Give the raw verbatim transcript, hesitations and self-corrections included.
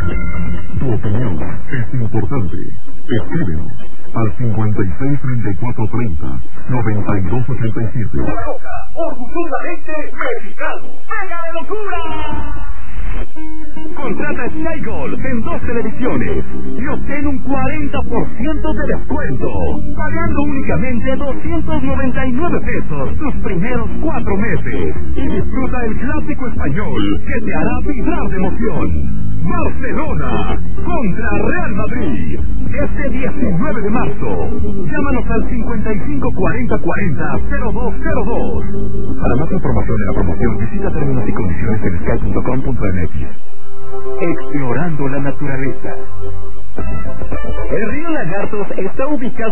Tu opinión es importante. Escríbenos al cincuenta y seis, treinta y cuatro, treinta, noventa y dos ochenta y siete. La Roca, orgullosamente mexicano. ¡Venga de locura! Contrata Sky Gold en dos televisiones y obtén un cuarenta por ciento de descuento, pagando únicamente doscientos noventa y nueve pesos tus primeros cuatro meses. Y disfruta el clásico español que te hará vibrar de emoción. Barcelona contra Real Madrid, este diecinueve de marzo. Llámanos al cincuenta y cinco cuarenta cuarenta cero dos cero dos. Para más información de la promoción, visita términos y condiciones en sky punto com punto m x. Explorando la naturaleza. El río Lagartos está ubicado